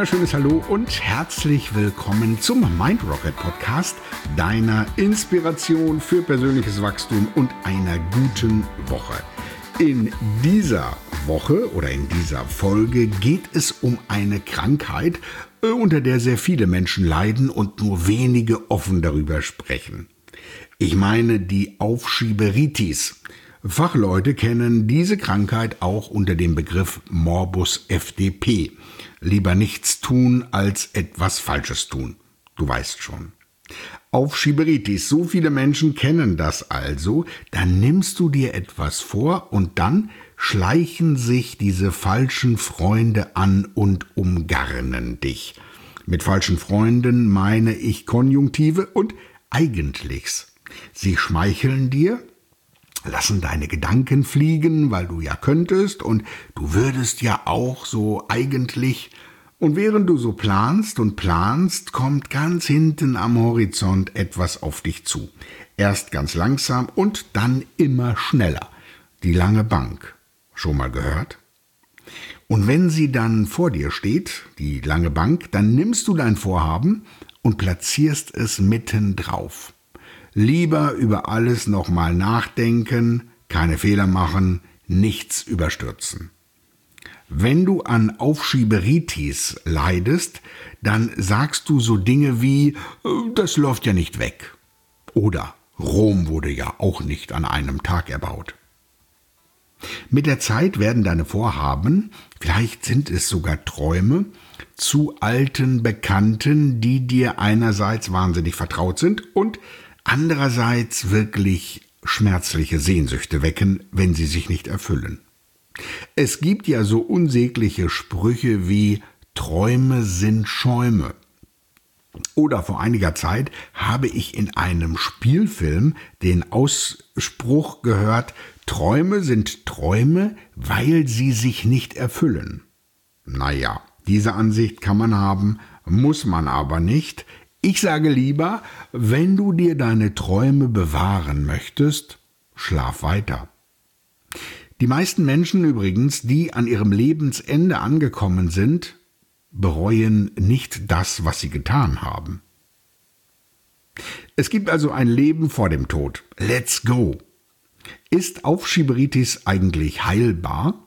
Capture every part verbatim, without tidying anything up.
wunderschönes Hallo und herzlich willkommen zum Mind Rocket Podcast, deiner Inspiration für persönliches Wachstum und einer guten Woche. In dieser Woche oder in dieser Folge geht es um eine Krankheit, unter der sehr viele Menschen leiden und nur wenige offen darüber sprechen. Ich meine die Aufschieberitis. Fachleute kennen diese Krankheit auch unter dem Begriff Morbus F D P. Lieber nichts tun als etwas Falsches tun. Du weißt schon. Aufschieberitis, so viele Menschen kennen das also. Dann nimmst du dir etwas vor und dann schleichen sich diese falschen Freunde an und umgarnen dich. Mit falschen Freunden meine ich Konjunktive und Eigentlichs. Sie schmeicheln dir, lassen deine Gedanken fliegen, weil du ja könntest und du würdest ja auch so eigentlich. Und während du so planst und planst, kommt ganz hinten am Horizont etwas auf dich zu. Erst ganz langsam und dann immer schneller. Die lange Bank. Schon mal gehört? Und wenn sie dann vor dir steht, die lange Bank, dann nimmst du dein Vorhaben und platzierst es mitten drauf. Lieber über alles nochmal nachdenken, keine Fehler machen, nichts überstürzen. Wenn du an Aufschieberitis leidest, dann sagst du so Dinge wie, das läuft ja nicht weg. Oder Rom wurde ja auch nicht an einem Tag erbaut. Mit der Zeit werden deine Vorhaben, vielleicht sind es sogar Träume, zu alten Bekannten, die dir einerseits wahnsinnig vertraut sind und andererseits wirklich schmerzliche Sehnsüchte wecken, wenn sie sich nicht erfüllen. Es gibt ja so unsägliche Sprüche wie Träume sind Schäume. Oder vor einiger Zeit habe ich in einem Spielfilm den Ausspruch gehört, Träume sind Träume, weil sie sich nicht erfüllen. Naja, diese Ansicht kann man haben, muss man aber nicht. Ich sage lieber, wenn du dir deine Träume bewahren möchtest, schlaf weiter. Die meisten Menschen übrigens, die an ihrem Lebensende angekommen sind, bereuen nicht das, was sie getan haben. Es gibt also ein Leben vor dem Tod. Let's go! Ist Aufschieberitis eigentlich heilbar?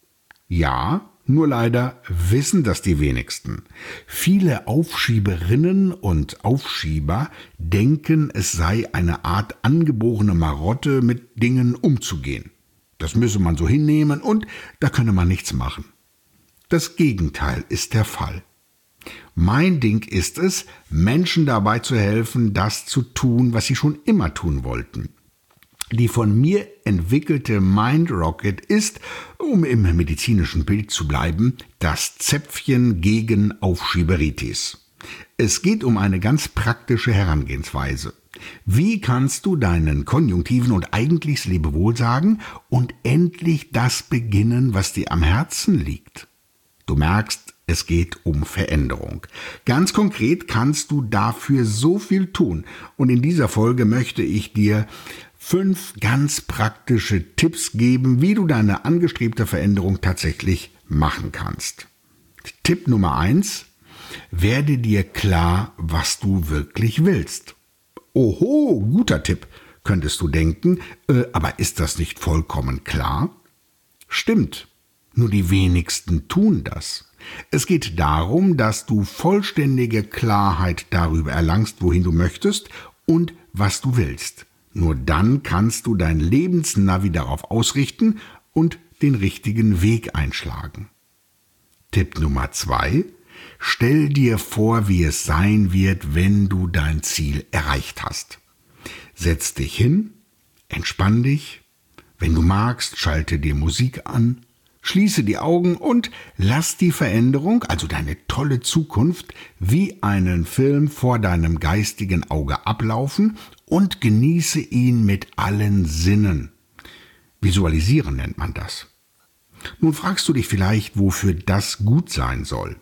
Ja. Nur leider wissen das die wenigsten. Viele Aufschieberinnen und Aufschieber denken, es sei eine Art angeborene Marotte, mit Dingen umzugehen. Das müsse man so hinnehmen und da könne man nichts machen. Das Gegenteil ist der Fall. Mein Ding ist es, Menschen dabei zu helfen, das zu tun, was sie schon immer tun wollten. Die von mir entwickelte Mind Rocket ist, um im medizinischen Bild zu bleiben, das Zäpfchen gegen Aufschieberitis. Es geht um eine ganz praktische Herangehensweise. Wie kannst du deinen Konjunktiven und Eigentlichs Lebewohl sagen und endlich das beginnen, was dir am Herzen liegt? Du merkst, es geht um Veränderung. Ganz konkret kannst du dafür so viel tun. Und in dieser Folge möchte ich dir fünf ganz praktische Tipps geben, wie du deine angestrebte Veränderung tatsächlich machen kannst. Tipp Nummer eins: Werde dir klar, was du wirklich willst. Oho, guter Tipp, könntest du denken, äh, aber ist das nicht vollkommen klar? Stimmt, nur die wenigsten tun das. Es geht darum, dass du vollständige Klarheit darüber erlangst, wohin du möchtest und was du willst. Nur dann kannst du dein Lebensnavi darauf ausrichten und den richtigen Weg einschlagen. Tipp Nummer zwei: Stell dir vor, wie es sein wird, wenn du dein Ziel erreicht hast. Setz dich hin, entspann dich. Wenn du magst, schalte dir Musik an, schließe die Augen und lass die Veränderung, also deine tolle Zukunft, wie einen Film vor deinem geistigen Auge ablaufen und genieße ihn mit allen Sinnen. Visualisieren nennt man das. Nun fragst du dich vielleicht, wofür das gut sein soll.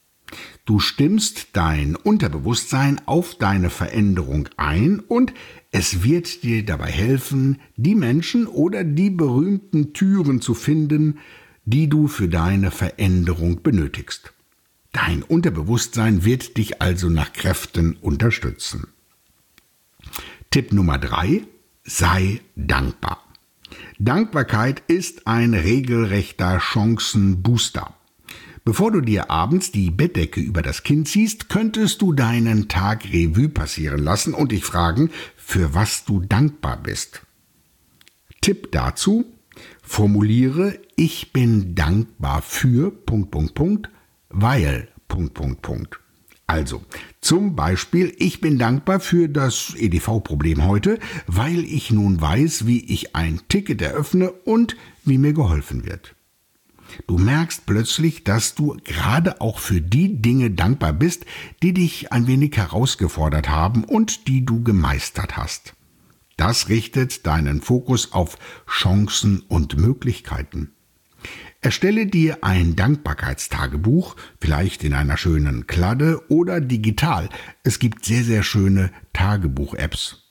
Du stimmst dein Unterbewusstsein auf deine Veränderung ein und es wird dir dabei helfen, die Menschen oder die berühmten Türen zu finden, die du für deine Veränderung benötigst. Dein Unterbewusstsein wird dich also nach Kräften unterstützen. Tipp Nummer drei: Sei dankbar. Dankbarkeit ist ein regelrechter Chancenbooster. Bevor du dir abends die Bettdecke über das Kinn ziehst, könntest du deinen Tag Revue passieren lassen und dich fragen, für was du dankbar bist. Tipp dazu: Formuliere, ich bin dankbar für, Punkt, Punkt, Punkt, weil, Punkt, Punkt, Punkt. Also, zum Beispiel, ich bin dankbar für das E D V-Problem heute, weil ich nun weiß, wie ich ein Ticket eröffne und wie mir geholfen wird. Du merkst plötzlich, dass du gerade auch für die Dinge dankbar bist, die dich ein wenig herausgefordert haben und die du gemeistert hast. Das richtet deinen Fokus auf Chancen und Möglichkeiten. Erstelle dir ein Dankbarkeitstagebuch, vielleicht in einer schönen Kladde oder digital. Es gibt sehr, sehr schöne Tagebuch-Apps.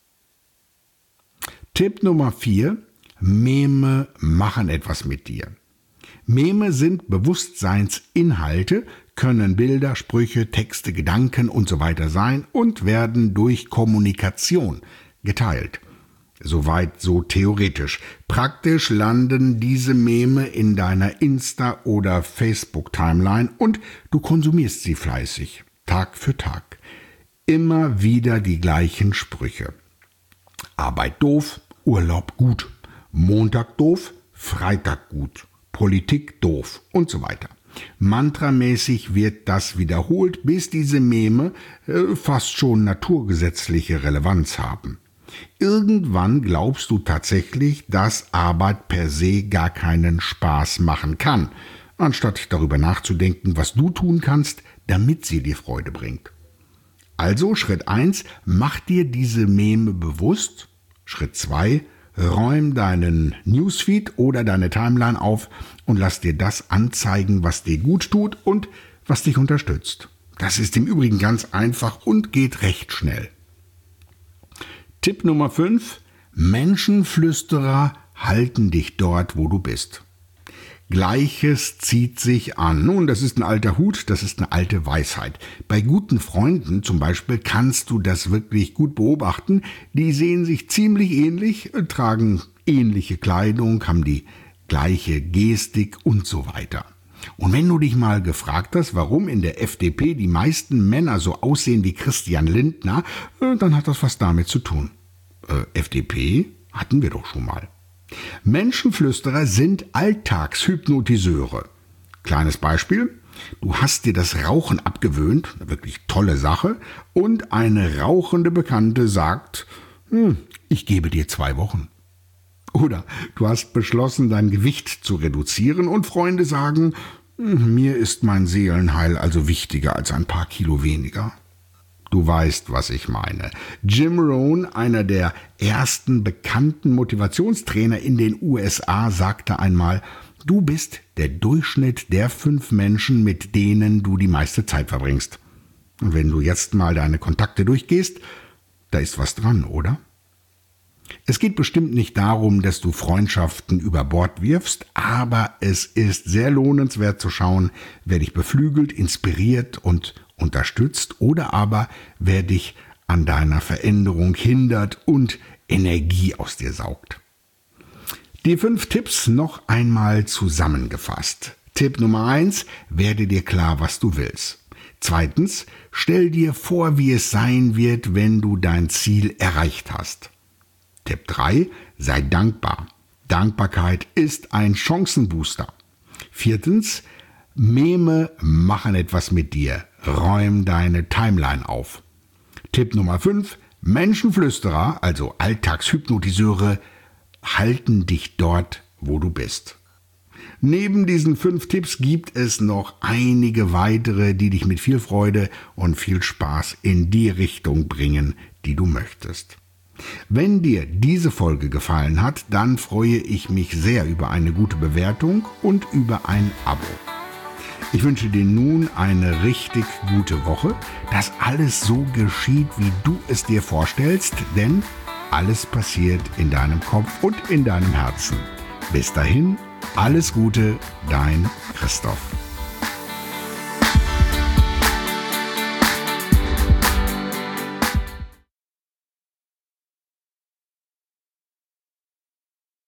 Tipp Nummer vier: Meme machen etwas mit dir. Meme sind Bewusstseinsinhalte, können Bilder, Sprüche, Texte, Gedanken und so weiter sein und werden durch Kommunikation geteilt. Soweit so theoretisch. Praktisch landen diese Meme in deiner Insta- oder Facebook-Timeline und du konsumierst sie fleißig, Tag für Tag. Immer wieder die gleichen Sprüche. Arbeit doof, Urlaub gut. Montag doof, Freitag gut. Politik doof und so weiter. Mantramäßig wird das wiederholt, bis diese Meme äh, fast schon naturgesetzliche Relevanz haben. Irgendwann glaubst du tatsächlich, dass Arbeit per se gar keinen Spaß machen kann, anstatt darüber nachzudenken, was du tun kannst, damit sie dir Freude bringt. Also Schritt eins, mach dir diese Meme bewusst. Schritt zwei, räum deinen Newsfeed oder deine Timeline auf und lass dir das anzeigen, was dir gut tut und was dich unterstützt. Das ist im Übrigen ganz einfach und geht recht schnell. Tipp Nummer fünf: Menschenflüsterer halten dich dort, wo du bist. Gleiches zieht sich an. Nun, das ist ein alter Hut, das ist eine alte Weisheit. Bei guten Freunden zum Beispiel kannst du das wirklich gut beobachten. Die sehen sich ziemlich ähnlich, tragen ähnliche Kleidung, haben die gleiche Gestik und so weiter. Und wenn du dich mal gefragt hast, warum in der F D P die meisten Männer so aussehen wie Christian Lindner, dann hat das was damit zu tun. Äh, F D P hatten wir doch schon mal. Menschenflüsterer sind Alltagshypnotiseure. Kleines Beispiel: Du hast dir das Rauchen abgewöhnt, eine wirklich tolle Sache, und eine rauchende Bekannte sagt, hm, ich gebe dir zwei Wochen. Oder du hast beschlossen, dein Gewicht zu reduzieren und Freunde sagen, mir ist mein Seelenheil also wichtiger als ein paar Kilo weniger. Du weißt, was ich meine. Jim Rohn, einer der ersten bekannten Motivationstrainer in den U S A, sagte einmal, du bist der Durchschnitt der fünf Menschen, mit denen du die meiste Zeit verbringst. Und wenn du jetzt mal deine Kontakte durchgehst, da ist was dran, oder? Es geht bestimmt nicht darum, dass du Freundschaften über Bord wirfst, aber es ist sehr lohnenswert zu schauen, wer dich beflügelt, inspiriert und unterstützt oder aber wer dich an deiner Veränderung hindert und Energie aus dir saugt. Die fünf Tipps noch einmal zusammengefasst. Tipp Nummer eins, werde dir klar, was du willst. Zweitens, stell dir vor, wie es sein wird, wenn du dein Ziel erreicht hast. Tipp drei, sei dankbar. Dankbarkeit ist ein Chancenbooster. Viertens, Meme machen etwas mit dir. Räum deine Timeline auf. Tipp Nummer fünf, Menschenflüsterer, also Alltagshypnotiseure, halten dich dort, wo du bist. Neben diesen fünf Tipps gibt es noch einige weitere, die dich mit viel Freude und viel Spaß in die Richtung bringen, die du möchtest. Wenn dir diese Folge gefallen hat, dann freue ich mich sehr über eine gute Bewertung und über ein Abo. Ich wünsche dir nun eine richtig gute Woche, dass alles so geschieht, wie du es dir vorstellst, denn alles passiert in deinem Kopf und in deinem Herzen. Bis dahin, alles Gute, dein Christoph.